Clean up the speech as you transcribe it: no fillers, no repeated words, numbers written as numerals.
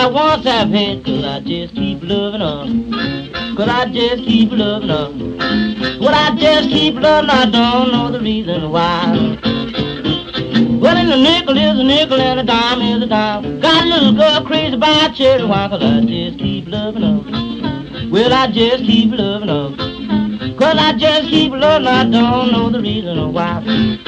I once have had, 'cause I just keep loving her. 'Cause I just keep loving her. Well, I just keep loving her, I don't know the reason why. Well, and a nickel is a nickel and a dime is a dime. Got a little girl crazy about cherry wine, 'cause I just keep loving her. Well, I just keep loving her. 'Cause I just keep loving her, I don't know the reason why.